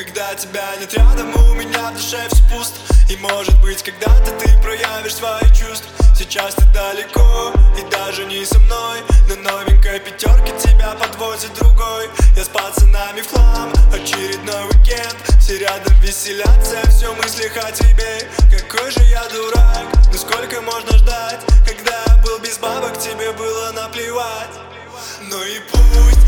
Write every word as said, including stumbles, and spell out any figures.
Когда тебя нет рядом, у меня в душе все пусто. И может быть когда-то ты проявишь свои чувства. Сейчас ты далеко и даже не со мной, но новенькая пятерка тебя подвозит другой. Я с пацанами в хлам, очередной уикенд. Все рядом веселятся, все в мыслях о тебе. Какой же я дурак, ну сколько можно ждать? Когда я был без бабок, тебе было наплевать. Ну и пусть